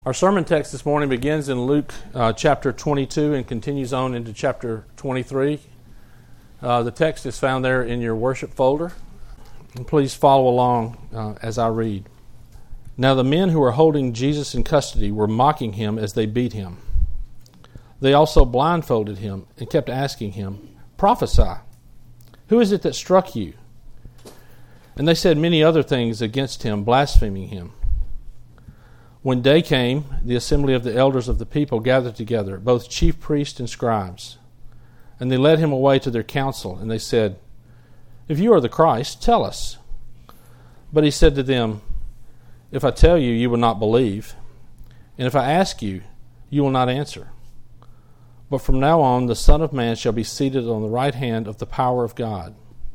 Our sermon text this morning begins in Luke chapter 22 and continues on into chapter 23. The text is found there in your worship folder. And please follow along as I read. Now the men who were holding Jesus in custody were mocking him as they beat him. They also blindfolded him and kept asking him, "Prophesy, who is it that struck you?" And they said many other things against him, blaspheming him. When day came, the assembly of the elders of the people gathered together, both chief priests and scribes. And they led him away to their council, and they said, "If you are the Christ, tell us." But he said to them, "If I tell you, you will not believe. And if I ask you, you will not answer. But from now on, the Son of Man shall be seated on the right hand of the power of God."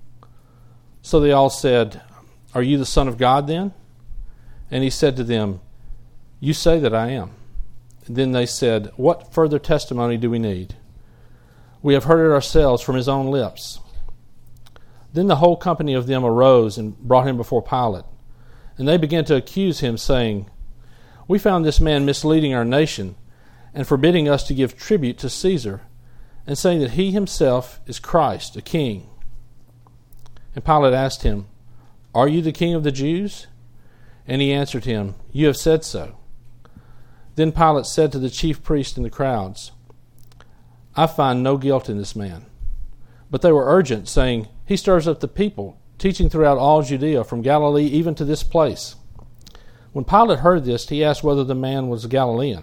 So they all said, "Are you the Son of God then?" And he said to them, "You say that I am." And then they said, "What further testimony do we need? We have heard it ourselves from his own lips." Then the whole company of them arose and brought him before Pilate. And they began to accuse him, saying, "We found this man misleading our nation and forbidding us to give tribute to Caesar, and saying that he himself is Christ, a king." And Pilate asked him, "Are you the king of the Jews?" And he answered him, "You have said so." Then Pilate said to the chief priests and the crowds, "I find no guilt in this man." But they were urgent, saying, "He stirs up the people, teaching throughout all Judea, from Galilee even to this place." When Pilate heard this, he asked whether the man was a Galilean.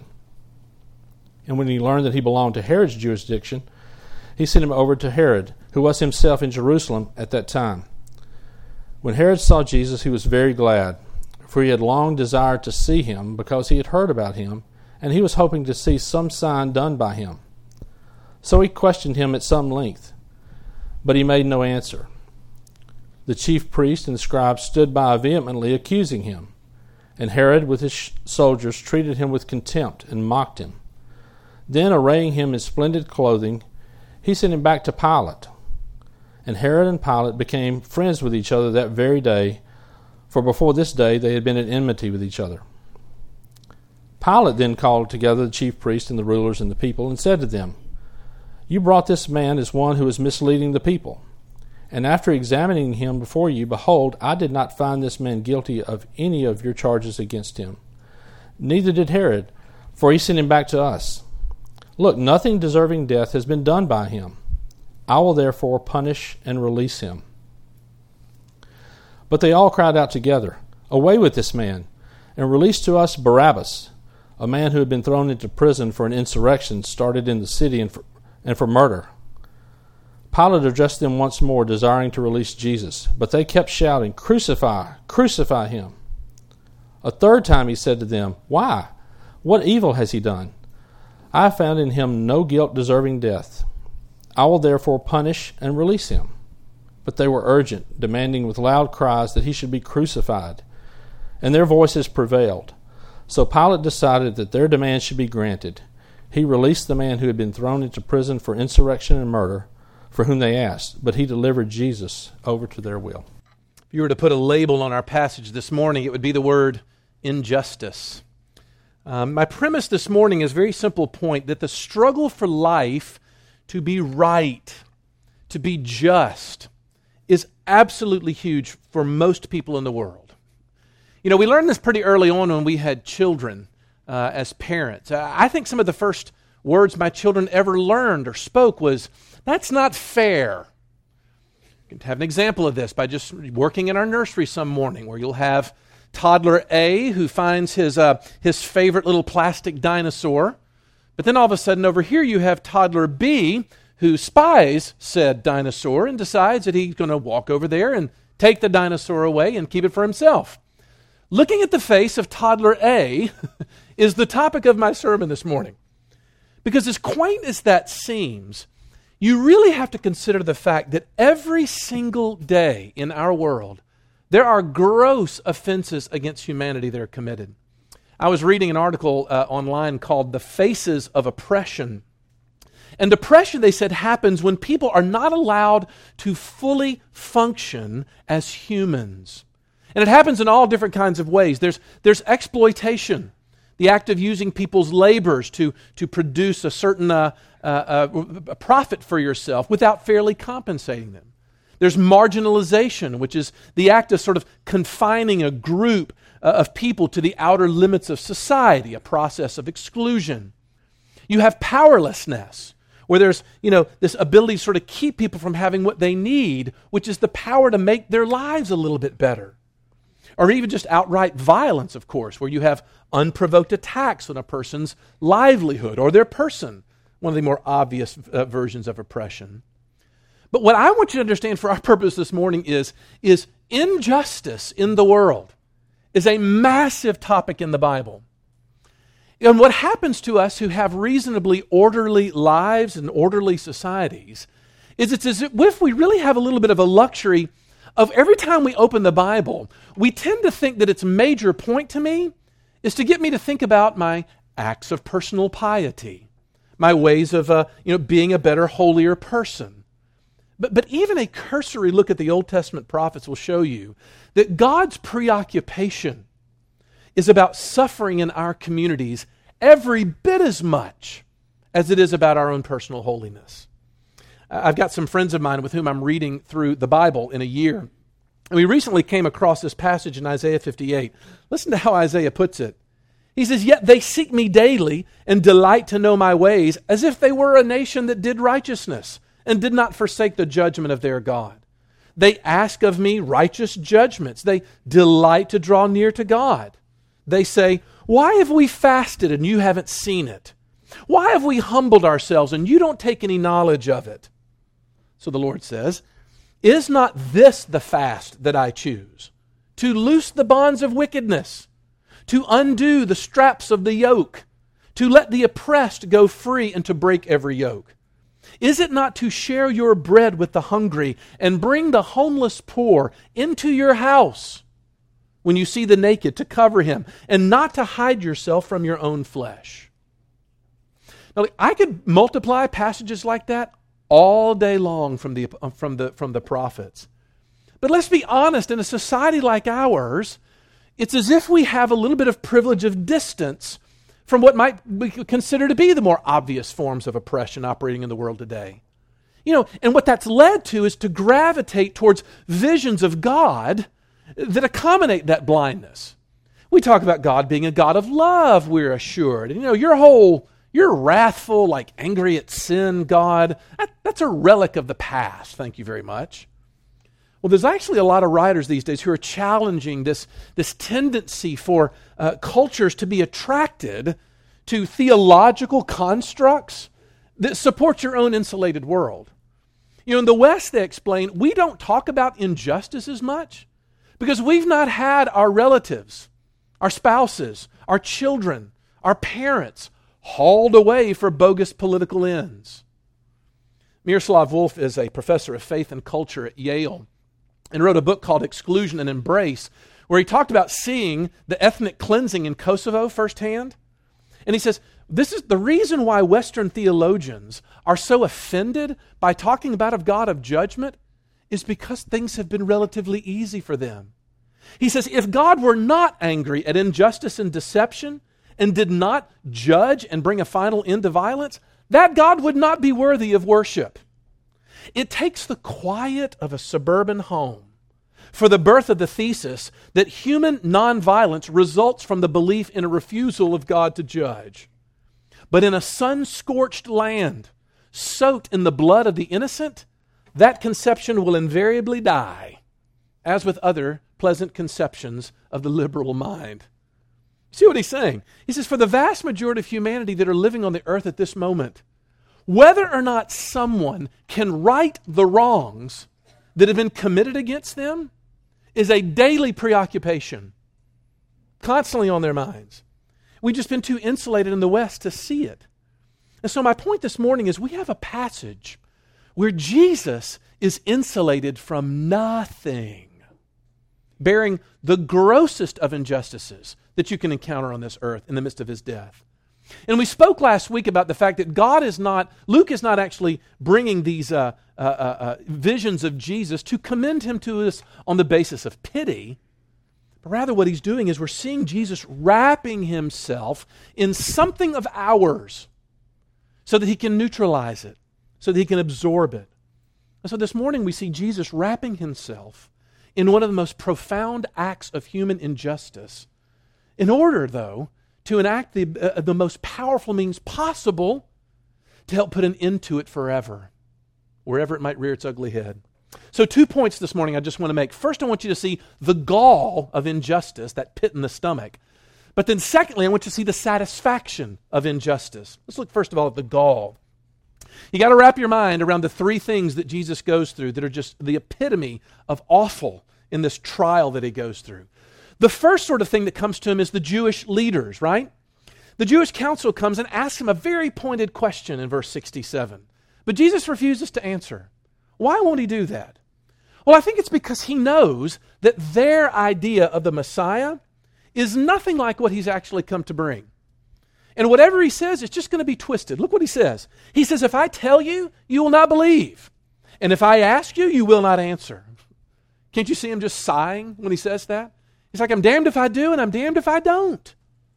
And when he learned that he belonged to Herod's jurisdiction, he sent him over to Herod, who was himself in Jerusalem at that time. When Herod saw Jesus, he was very glad, for he had long desired to see him, because he had heard about him, and he was hoping to see some sign done by him. So he questioned him at some length, but he made no answer. The chief priests and the scribes stood by vehemently accusing him, and Herod with his soldiers treated him with contempt and mocked him. Then, arraying him in splendid clothing, he sent him back to Pilate. And Herod and Pilate became friends with each other that very day, for before this day they had been at enmity with each other. Pilate then called together the chief priests and the rulers and the people, and said to them, "You brought this man as one who is misleading the people. And after examining him before you, behold, I did not find this man guilty of any of your charges against him. Neither did Herod, for he sent him back to us. Look, nothing deserving death has been done by him. I will therefore punish and release him." But they all cried out together, "Away with this man, and release to us Barabbas, a man who had been thrown into prison for an insurrection started in the city and for murder." Pilate addressed them once more, desiring to release Jesus, but they kept shouting, "Crucify, crucify him." A third time he said to them, "Why? What evil has he done? I have found in him no guilt deserving death. I will therefore punish and release him." But they were urgent, demanding with loud cries that he should be crucified, and their voices prevailed. So Pilate decided that their demand should be granted. He released the man who had been thrown into prison for insurrection and murder, for whom they asked, but he delivered Jesus over to their will. If you were to put a label on our passage this morning, it would be the word injustice. My premise this morning is a very simple point, that the struggle for life to be right, to be just, is absolutely huge for most people in the world. You know, we learned this pretty early on when we had children as parents. I think some of the first words my children ever learned or spoke was, "That's not fair." You can have an example of this by just working in our nursery some morning, where you'll have toddler A who finds his favorite little plastic dinosaur, but then all of a sudden over here you have toddler B who spies said dinosaur and decides that he's going to walk over there and take the dinosaur away and keep it for himself. Looking at the face of toddler A is the topic of my sermon this morning. Because as quaint as that seems, you really have to consider the fact that every single day in our world, there are gross offenses against humanity that are committed. I was reading an article online called "The Faces of Oppression." And oppression, they said, happens when people are not allowed to fully function as humans. And it happens in all different kinds of ways. There's exploitation. the act of using people's labors to produce a certain profit for yourself without fairly compensating them. There's marginalization, which is the act of sort of confining a group of people to the outer limits of society, a process of exclusion. You have powerlessness, where there's, this ability to sort of keep people from having what they need, which is the power to make their lives a little bit better. Or even just outright violence, of course, where you have unprovoked attacks on a person's livelihood or their person, one of the more obvious versions of oppression. But what I want you to understand for our purpose this morning is injustice in the world is a massive topic in the Bible. And what happens to us who have reasonably orderly lives and orderly societies is it's as if we really have a little bit of a luxury of every time we open the Bible, we tend to think that its major point to me is to get me to think about my acts of personal piety, my ways of being a better, holier person. But even a cursory look at the Old Testament prophets will show you that God's preoccupation is about suffering in our communities every bit as much as it is about our own personal holiness. I've got some friends of mine with whom I'm reading through the Bible in a year. And we recently came across this passage in Isaiah 58. Listen to how Isaiah puts it. He says, "Yet they seek me daily and delight to know my ways, as if they were a nation that did righteousness and did not forsake the judgment of their God. They ask of me righteous judgments. They delight to draw near to God. They say, 'Why have we fasted and you haven't seen it? Why have we humbled ourselves and you don't take any knowledge of it?' So the Lord says, 'Is not this the fast that I choose? To loose the bonds of wickedness, to undo the straps of the yoke, to let the oppressed go free and to break every yoke? Is it not to share your bread with the hungry and bring the homeless poor into your house? When you see the naked, to cover him and not to hide yourself from your own flesh.'" Now, I could multiply passages like that all day long from the prophets. But let's be honest, in a society like ours, it's as if we have a little bit of privilege of distance from what might be considered to be the more obvious forms of oppression operating in the world today. And what that's led to is to gravitate towards visions of God that accommodate that blindness. We talk about God being a God of love, we're assured. And you're wrathful, like angry at sin, God. That's a relic of the past, thank you very much. Well, there's actually a lot of writers these days who are challenging this tendency for cultures to be attracted to theological constructs that support your own insulated world. In the West, they explain, we don't talk about injustice as much because we've not had our relatives, our spouses, our children, our parents hauled away for bogus political ends. Miroslav Volf is a professor of faith and culture at Yale and wrote a book called Exclusion and Embrace, where he talked about seeing the ethnic cleansing in Kosovo firsthand. And he says, this is the reason why Western theologians are so offended by talking about a God of judgment is because things have been relatively easy for them. He says, if God were not angry at injustice and deception and did not judge and bring a final end to violence, that God would not be worthy of worship. It takes the quiet of a suburban home for the birth of the thesis that human nonviolence results from the belief in a refusal of God to judge. But in a sun-scorched land, soaked in the blood of the innocent, that conception will invariably die, as with other pleasant conceptions of the liberal mind. See what he's saying? He says, for the vast majority of humanity that are living on the earth at this moment, whether or not someone can right the wrongs that have been committed against them is a daily preoccupation, constantly on their minds. We've just been too insulated in the West to see it. And so my point this morning is we have a passage where Jesus is insulated from nothing, bearing the grossest of injustices that you can encounter on this earth in the midst of his death. And we spoke last week about the fact that Luke is not actually bringing these visions of Jesus to commend him to us on the basis of pity, But rather what he's doing is we're seeing Jesus wrapping himself in something of ours so that he can neutralize it, so that he can absorb it. And so this morning we see Jesus wrapping himself in one of the most profound acts of human injustice in order, though, to enact the most powerful means possible to help put an end to it forever, wherever it might rear its ugly head. So 2 points this morning I just want to make. First, I want you to see the gall of injustice, that pit in the stomach. But then secondly, I want you to see the satisfaction of injustice. Let's look first of all at the gall. You got to wrap your mind around the three things that Jesus goes through that are just the epitome of awful in this trial that he goes through. The first sort of thing that comes to him is the Jewish leaders, right? The Jewish council comes and asks him a very pointed question in verse 67. But Jesus refuses to answer. Why won't he do that? Well, I think it's because he knows that their idea of the Messiah is nothing like what he's actually come to bring. And whatever he says, it's just going to be twisted. Look what he says. He says, if I tell you, you will not believe. And if I ask you, you will not answer. Can't you see him just sighing when he says that? He's like, I'm damned if I do and I'm damned if I don't.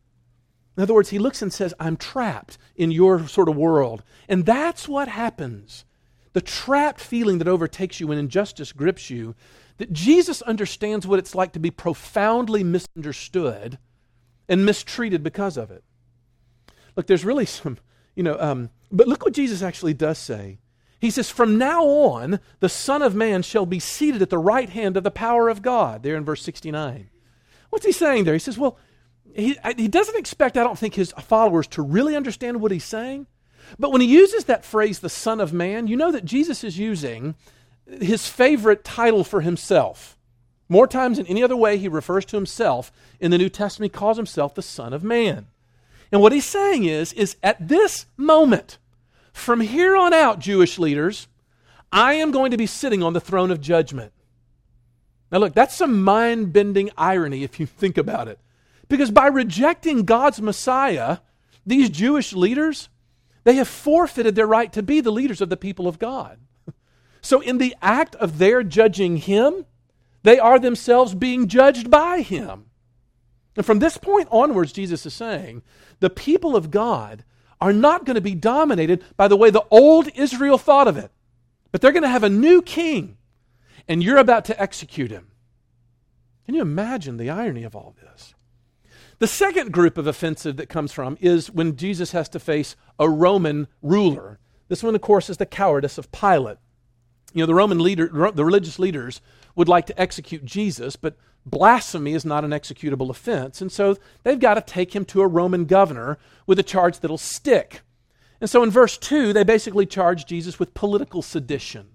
In other words, he looks and says, I'm trapped in your sort of world. And that's what happens. The trapped feeling that overtakes you when injustice grips you, that Jesus understands what it's like to be profoundly misunderstood and mistreated because of it. Look, there's really some, but look what Jesus actually does say. He says, from now on, the Son of Man shall be seated at the right hand of the power of God, there in verse 69. What's he saying there? He says, well, he doesn't expect, I don't think, his followers to really understand what he's saying. But when he uses that phrase, the Son of Man, you know that Jesus is using his favorite title for himself. More times than any other way he refers to himself in the New Testament, he calls himself the Son of Man. And what he's saying is at this moment, from here on out, Jewish leaders, I am going to be sitting on the throne of judgment. Now look, that's some mind-bending irony if you think about it. Because by rejecting God's Messiah, these Jewish leaders, they have forfeited their right to be the leaders of the people of God. So in the act of their judging him, they are themselves being judged by him. And from this point onwards, Jesus is saying, the people of God are not going to be dominated by the way the old Israel thought of it. But they're going to have a new king, and you're about to execute him. Can you imagine the irony of all this? The second group of offensive that comes from is when Jesus has to face a Roman ruler. This one, of course, is the cowardice of Pilate. The the religious leaders would like to execute Jesus, but blasphemy is not an executable offense. And so they've got to take him to a Roman governor with a charge that'll stick. And so in verse 2, they basically charge Jesus with political sedition.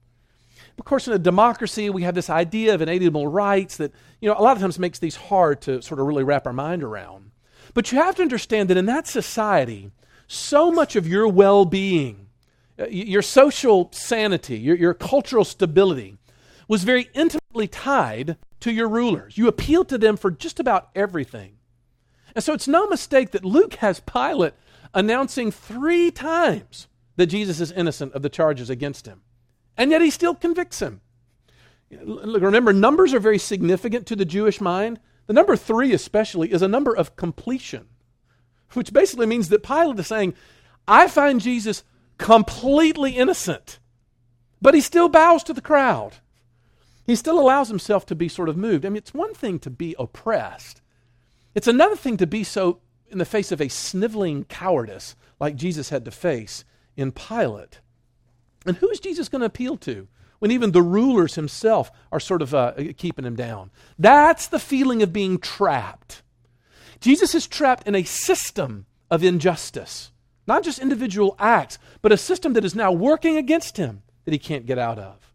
Of course, in a democracy, we have this idea of inalienable rights that, a lot of times makes these hard to sort of really wrap our mind around. But you have to understand that in that society, so much of your well-being, your social sanity, your cultural stability was very intimately tied to your rulers. You appealed to them for just about everything. And so it's no mistake that Luke has Pilate announcing 3 times that Jesus is innocent of the charges against him. And yet he still convicts him. Look, remember, numbers are very significant to the Jewish mind. The number 3 especially is a number of completion, which basically means that Pilate is saying, I find Jesus completely innocent, but he still bows to the crowd. He still allows himself to be sort of moved. I mean, it's one thing to be oppressed. It's another thing to be so in the face of a sniveling cowardice like Jesus had to face in Pilate. And who is Jesus going to appeal to when even the rulers himself are sort of keeping him down? That's the feeling of being trapped. Jesus is trapped in a system of injustice, not just individual acts, but a system that is now working against him that he can't get out of.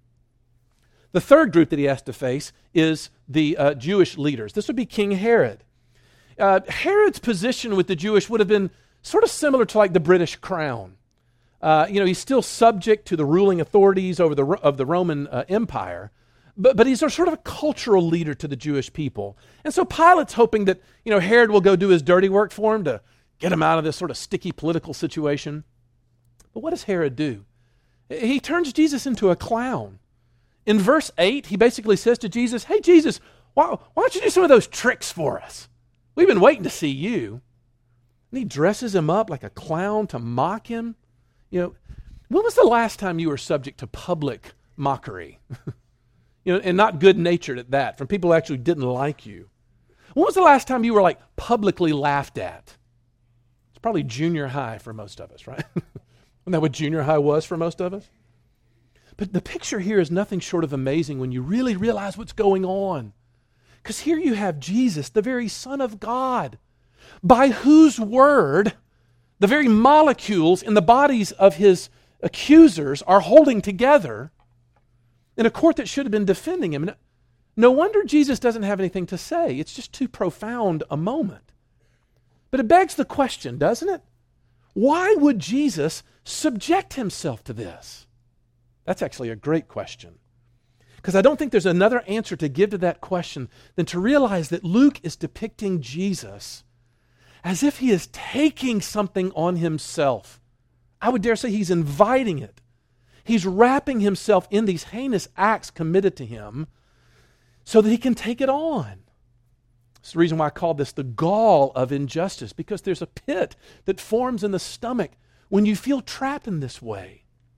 The third group that he has to face is the Jewish leaders. This would be King Herod. Herod's position with the Jewish would have been sort of similar to like the British crown. He's still subject to the ruling authorities of the Roman Empire, but he's sort of a cultural leader to the Jewish people. And so Pilate's hoping that, Herod will go do his dirty work for him to get him out of this sort of sticky political situation. But what does Herod do? He turns Jesus into a clown. In verse 8, he basically says to Jesus, hey, Jesus, Why don't you do some of those tricks for us? We've been waiting to see you. And he dresses him up like a clown to mock him. When was the last time you were subject to public mockery? And not good-natured at that, from people who actually didn't like you. When was the last time you were publicly laughed at? It's probably junior high for most of us, right? Isn't that what junior high was for most of us? But the picture here is nothing short of amazing when you really realize what's going on. Because here you have Jesus, the very Son of God, by whose word the very molecules in the bodies of his accusers are holding together in a court that should have been defending him. No wonder Jesus doesn't have anything to say. It's just too profound a moment. But it begs the question, doesn't it? Why would Jesus subject himself to this? That's actually a great question. Because I don't think there's another answer to give to that question than to realize that Luke is depicting Jesus as if he is taking something on himself. I would dare say he's inviting it. He's wrapping himself in these heinous acts committed to him so that he can take it on. It's the reason why I call this the gall of injustice, because there's a pit that forms in the stomach when you feel trapped in this way.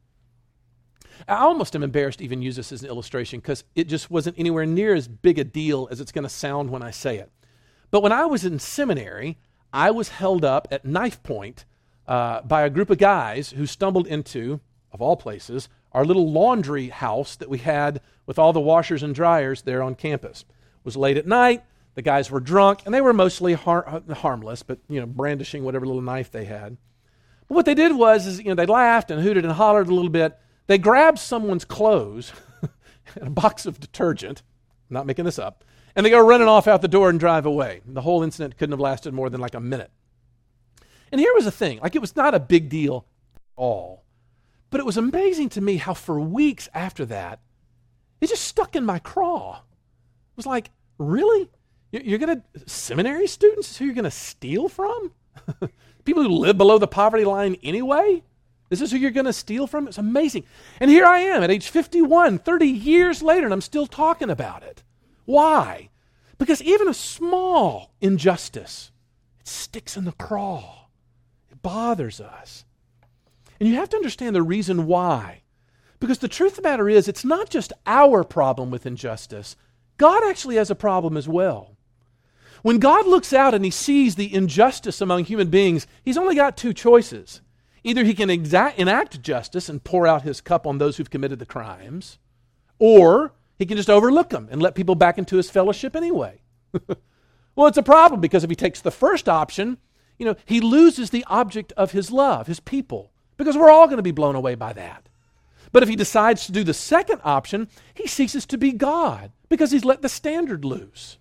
I almost am embarrassed to even use this as an illustration because it just wasn't anywhere near as big a deal as it's going to sound when I say it. But when I was in seminary, I was held up at knife point by a group of guys who stumbled into, of all places, our little laundry house that we had with all the washers and dryers there on campus. It was late at night, the guys were drunk, and they were mostly harmless, but brandishing whatever little knife they had. But what they did was they laughed and hooted and hollered a little bit. They grabbed someone's clothes and a box of detergent, I'm not making this up, and they go running off out the door and drive away. The whole incident couldn't have lasted more than a minute. And here was the thing, it was not a big deal at all, but it was amazing to me how for weeks after that, it just stuck in my craw. It was like, really? Seminary students is who you're going to steal from? People who live below the poverty line anyway? This is who you're going to steal from? It's amazing. And here I am at age 51, 30 years later, and I'm still talking about it. Why? Because even a small injustice, it sticks in the craw. It bothers us. And you have to understand the reason why. Because the truth of the matter is, it's not just our problem with injustice. God actually has a problem as well. When God looks out and he sees the injustice among human beings, he's only got two choices. Either he can enact justice and pour out his cup on those who've committed the crimes, or he can just overlook them and let people back into his fellowship anyway. Well, it's a problem because if he takes the first option, he loses the object of his love, his people, because we're all going to be blown away by that. But if he decides to do the second option, he ceases to be God because he's let the standard loose.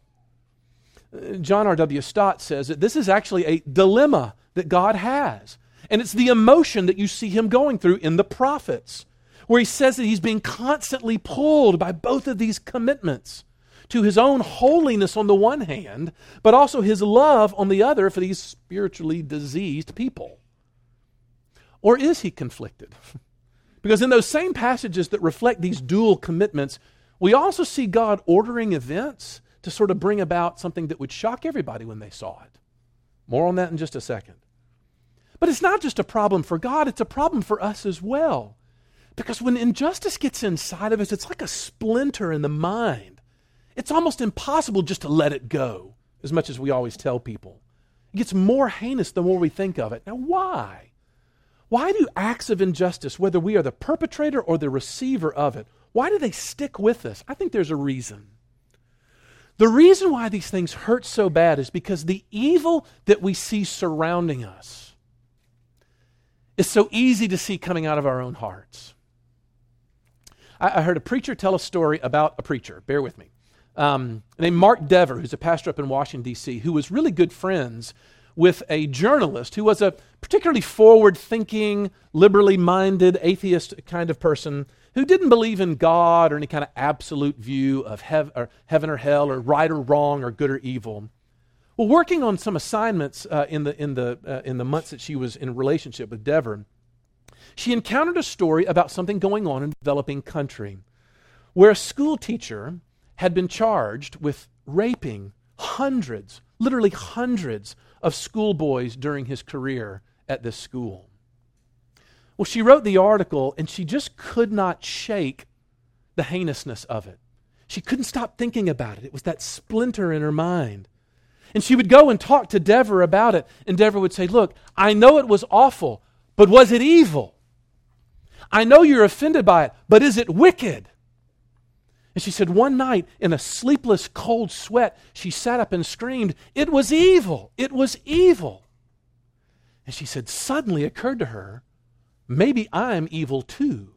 John R.W. Stott says that this is actually a dilemma that God has. And it's the emotion that you see him going through in the prophets, where he says that he's being constantly pulled by both of these commitments to his own holiness on the one hand, but also his love on the other for these spiritually diseased people. Or is he conflicted? Because in those same passages that reflect these dual commitments, we also see God ordering events to sort of bring about something that would shock everybody when they saw it. More on that in just a second. But it's not just a problem for God, it's a problem for us as well. Because when injustice gets inside of us, it's like a splinter in the mind. It's almost impossible just to let it go, as much as we always tell people. It gets more heinous the more we think of it. Now, why? Why do acts of injustice, whether we are the perpetrator or the receiver of it, why do they stick with us? I think there's a reason. The reason why these things hurt so bad is because the evil that we see surrounding us is so easy to see coming out of our own hearts. I heard a preacher tell a story about a preacher, bear with me, named Mark Dever, who's a pastor up in Washington, D.C., who was really good friends with a journalist who was a particularly forward-thinking, liberally minded, atheist kind of person who didn't believe in God or any kind of absolute view of heaven or hell or right or wrong or good or evil. Well, working on some assignments in the months that she was in a relationship with Dever, she encountered a story about something going on in a developing country where a school teacher had been charged with raping hundreds, literally hundreds of schoolboys during his career at this school. Well, she wrote the article and she just could not shake the heinousness of it. She couldn't stop thinking about it. It was that splinter in her mind. And she would go and talk to Deborah about it, and Deborah would say, look, I know it was awful, but was it evil? I know you're offended by it, but is it wicked? And she said one night, in a sleepless, cold sweat, she sat up and screamed, it was evil, it was evil. And she said, suddenly occurred to her, maybe I'm evil too.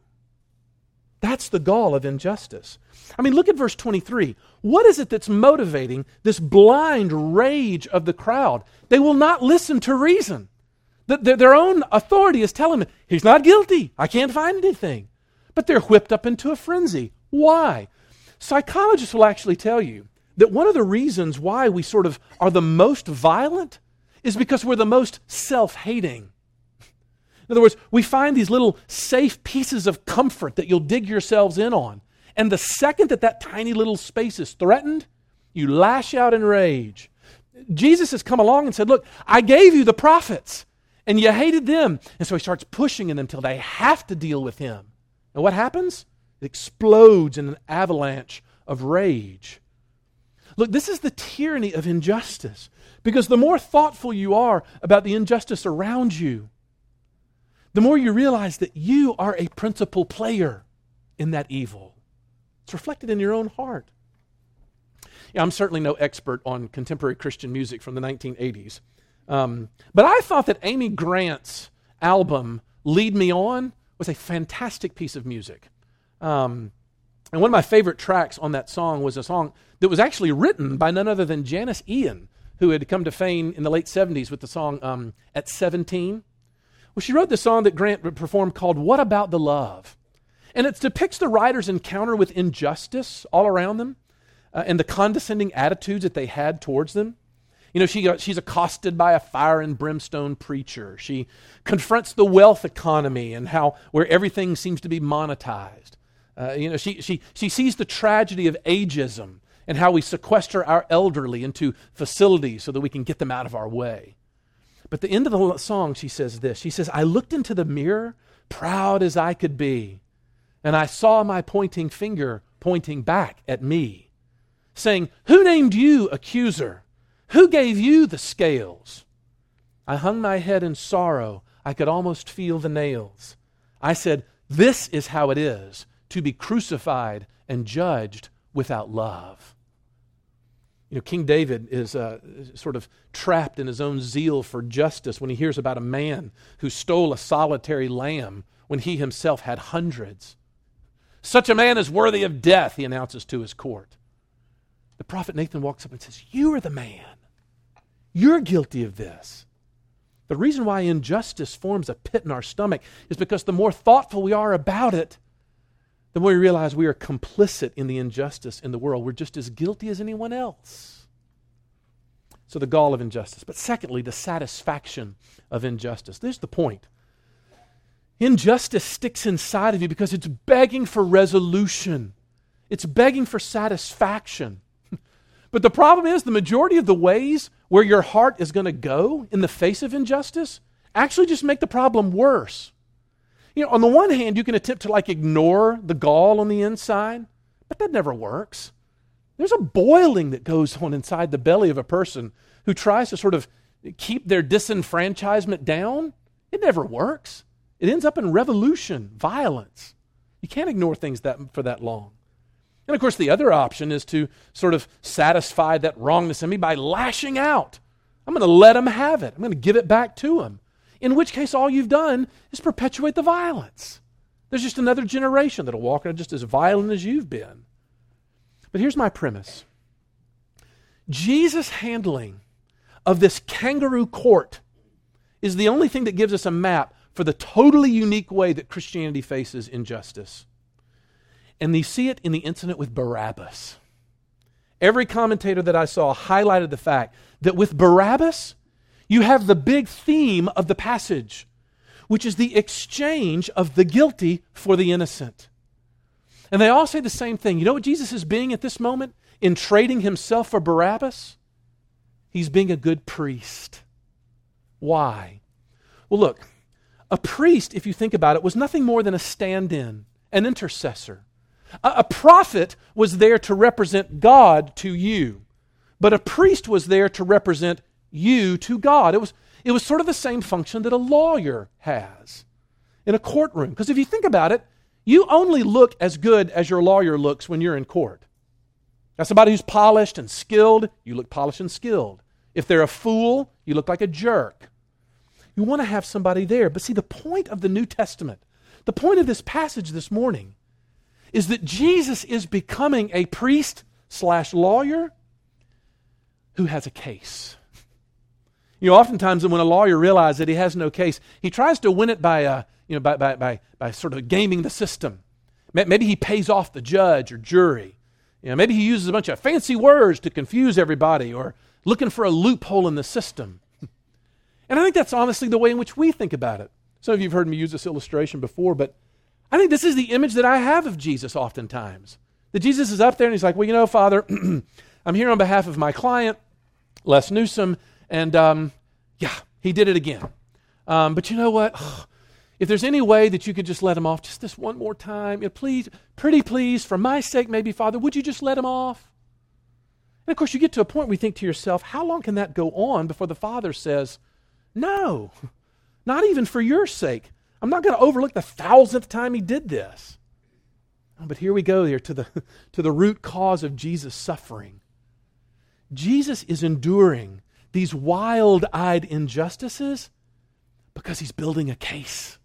That's the gall of injustice. I mean, look at verse 23. What is it that's motivating this blind rage of the crowd? They will not listen to reason. Their own authority is telling them, he's not guilty. I can't find anything. But they're whipped up into a frenzy. Why? Psychologists will actually tell you that one of the reasons why we sort of are the most violent is because we're the most self-hating. In other words, we find these little safe pieces of comfort that you'll dig yourselves in on. And the second that tiny little space is threatened, you lash out in rage. Jesus has come along and said, look, I gave you the prophets, and you hated them. And so he starts pushing in them until they have to deal with him. And what happens? It explodes in an avalanche of rage. Look, this is the tyranny of injustice. Because the more thoughtful you are about the injustice around you, the more you realize that you are a principal player in that evil. It's reflected in your own heart. Yeah, I'm certainly no expert on contemporary Christian music from the 1980s. But I thought that Amy Grant's album, Lead Me On, was a fantastic piece of music. And one of my favorite tracks on that song was a song that was actually written by none other than Janice Ian, who had come to fame in the late 70s with the song At 17. Well, she wrote the song that Grant performed called What About the Love? And it depicts the writer's encounter with injustice all around them and the condescending attitudes that they had towards them. You know, she's accosted by a fire and brimstone preacher. She confronts the wealth economy and how where everything seems to be monetized. She sees the tragedy of ageism and how we sequester our elderly into facilities so that we can get them out of our way. But at the end of the song, she says this. She says, I looked into the mirror, proud as I could be, and I saw my pointing finger pointing back at me, saying, who named you accuser? Who gave you the scales? I hung my head in sorrow. I could almost feel the nails. I said, this is how it is to be crucified and judged without love. You know, King David is sort of trapped in his own zeal for justice when he hears about a man who stole a solitary lamb when he himself had hundreds. Such a man is worthy of death, he announces to his court. The prophet Nathan walks up and says, you are the man. You're guilty of this. The reason why injustice forms a pit in our stomach is because the more thoughtful we are about it, the more we realize we are complicit in the injustice in the world. We're just as guilty as anyone else. So the gall of injustice. But secondly, the satisfaction of injustice. There's the point. Injustice sticks inside of you because it's begging for resolution. It's begging for satisfaction. But the problem is the majority of the ways where your heart is going to go in the face of injustice actually just make the problem worse. You know, on the one hand, you can attempt to ignore the gall on the inside, but that never works. There's a boiling that goes on inside the belly of a person who tries to sort of keep their disenfranchisement down. It never works. It ends up in revolution, violence. You can't ignore things for that long. And of course, the other option is to sort of satisfy that wrongness in me by lashing out. I'm going to let them have it. I'm going to give it back to them. In which case, all you've done is perpetuate the violence. There's just another generation that'll walk around just as violent as you've been. But here's my premise. Jesus' handling of this kangaroo court is the only thing that gives us a map for the totally unique way that Christianity faces injustice. And you see it in the incident with Barabbas. Every commentator that I saw highlighted the fact that with Barabbas, you have the big theme of the passage, which is the exchange of the guilty for the innocent. And they all say the same thing. You know what Jesus is being at this moment? in trading himself for Barabbas? He's being a good priest. Why? Well, look, a priest, if you think about it, was nothing more than a stand-in, an intercessor. A prophet was there to represent God to you, but a priest was there to represent you to God. It was sort of the same function that a lawyer has in a courtroom. Because if you think about it, you only look as good as your lawyer looks when you're in court. Now, somebody who's polished and skilled, you look polished and skilled. If they're a fool, you look like a jerk. You want to have somebody there. But see, the point of the New Testament, the point of this passage this morning, is that Jesus is becoming a priest/lawyer who has a case. You know, oftentimes when a lawyer realizes that he has no case, he tries to win it by sort of gaming the system. Maybe he pays off the judge or jury. You know, maybe he uses a bunch of fancy words to confuse everybody, or looking for a loophole in the system. And I think that's honestly the way in which we think about it. Some of you have heard me use this illustration before, but I think this is the image that I have of Jesus oftentimes. That Jesus is up there and he's like, well, you know, Father, I'm here on behalf of my client, Les Newsom, and he did it again. But you know what? If there's any way that you could just let him off just this one more time, please, pretty please, for my sake maybe, Father, would you just let him off? And of course you get to a point where you think to yourself, how long can that go on before the Father says, no, not even for your sake. I'm not going to overlook the 1,000th time he did this. Oh, but here we go here to the root cause of Jesus' suffering. Jesus is enduring these wild-eyed injustices because he's building a case.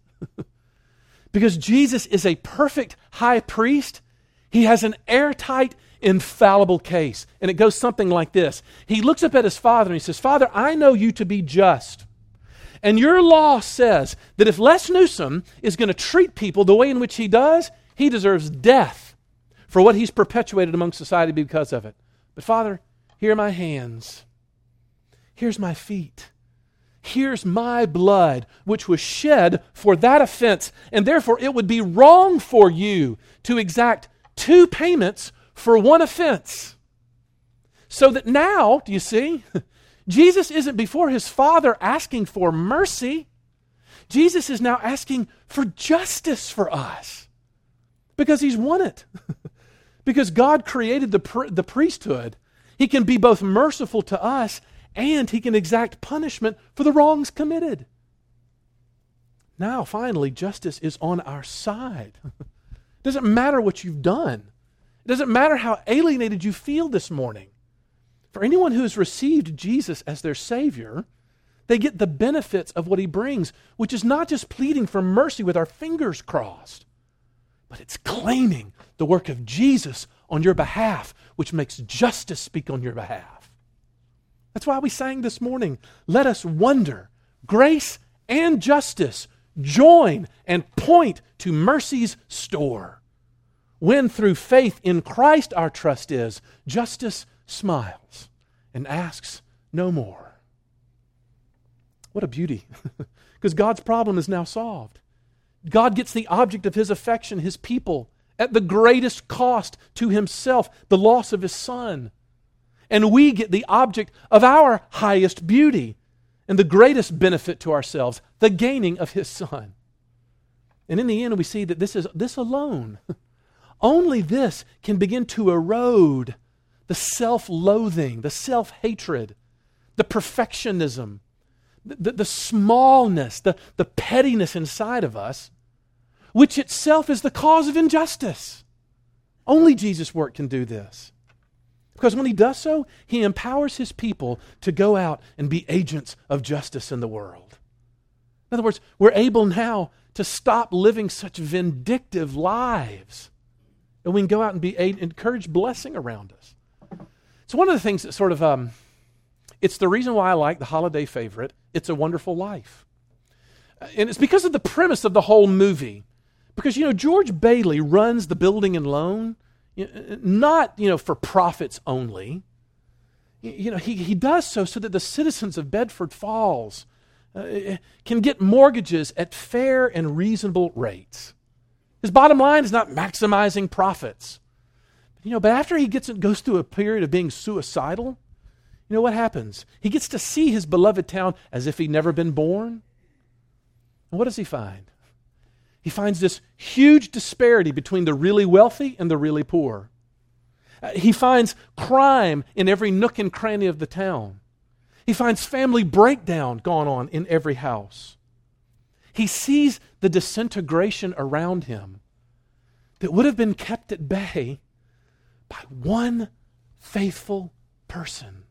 Because Jesus is a perfect high priest, he has an airtight, infallible case. And it goes something like this. He looks up at his Father and he says, Father, I know you to be just. And your law says that if Les Newsom is going to treat people the way in which he does, he deserves death for what he's perpetuated among society because of it. But Father, here are my hands. Here's my feet. Here's my blood, which was shed for that offense. And therefore, it would be wrong for you to exact 2 payments for one offense. So that now, do you see? Jesus isn't before his Father asking for mercy. Jesus is now asking for justice for us. Because he's won it. Because God created the priesthood. He can be both merciful to us and he can exact punishment for the wrongs committed. Now, finally, justice is on our side. It doesn't matter what you've done. It doesn't matter how alienated you feel this morning. For anyone who has received Jesus as their Savior, they get the benefits of what he brings, which is not just pleading for mercy with our fingers crossed, but it's claiming the work of Jesus on your behalf, which makes justice speak on your behalf. That's why we sang this morning, let us wonder, grace and justice join and point to mercy's store. When through faith in Christ our trust is, justice smiles and asks no more. What a beauty. Because God's problem is now solved. God gets the object of his affection, his people, at the greatest cost to himself, the loss of his Son. And we get the object of our highest beauty and the greatest benefit to ourselves, the gaining of his Son. And in the end, we see that this alone, only this can begin to erode the self-loathing, the self-hatred, the perfectionism, the smallness, the pettiness inside of us, which itself is the cause of injustice. Only Jesus' work can do this. Because when he does so, he empowers his people to go out and be agents of justice in the world. In other words, we're able now to stop living such vindictive lives. And we can go out and encourage blessing around us. It's one of the things that sort of, it's the reason why I like the holiday favorite, It's a Wonderful Life. And it's because of the premise of the whole movie. Because, George Bailey runs the building and loan, not, for profits only. He does so that the citizens of Bedford Falls can get mortgages at fair and reasonable rates. His bottom line is not maximizing profits. But after he goes through a period of being suicidal, you know what happens? He gets to see his beloved town as if he'd never been born. And what does he find? He finds this huge disparity between the really wealthy and the really poor. He finds crime in every nook and cranny of the town. He finds family breakdown going on in every house. He sees the disintegration around him that would have been kept at bay by one faithful person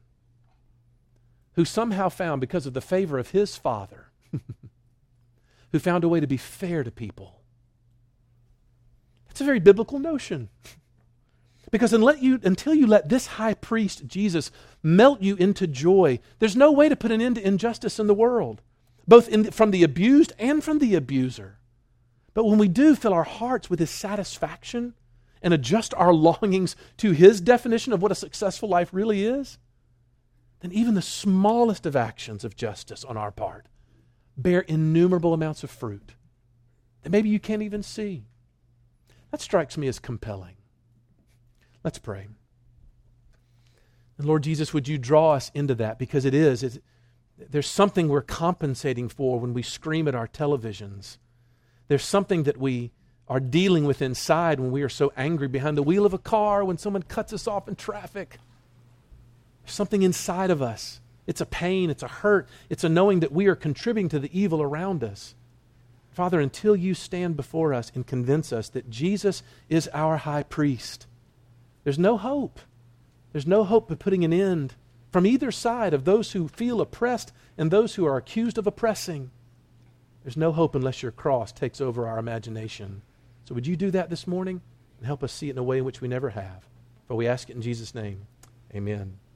who somehow found, because of the favor of his Father, who found a way to be fair to people. That's a very biblical notion. Because until you let this high priest, Jesus, melt you into joy, there's no way to put an end to injustice in the world, both from the abused and from the abuser. But when we do fill our hearts with his satisfaction and adjust our longings to his definition of what a successful life really is, then even the smallest of actions of justice on our part bear innumerable amounts of fruit that maybe you can't even see. That strikes me as compelling. Let's pray. And Lord Jesus, would you draw us into that? Because there's something we're compensating for when we scream at our televisions. There's something that we are dealing with inside when we are so angry behind the wheel of a car, when someone cuts us off in traffic. There's something inside of us. It's a pain, it's a hurt, it's a knowing that we are contributing to the evil around us. Father, until you stand before us and convince us that Jesus is our high priest, there's no hope. There's no hope of putting an end from either side of those who feel oppressed and those who are accused of oppressing. There's no hope unless your cross takes over our imagination. So would you do that this morning and help us see it in a way in which we never have? For we ask it in Jesus' name. Amen.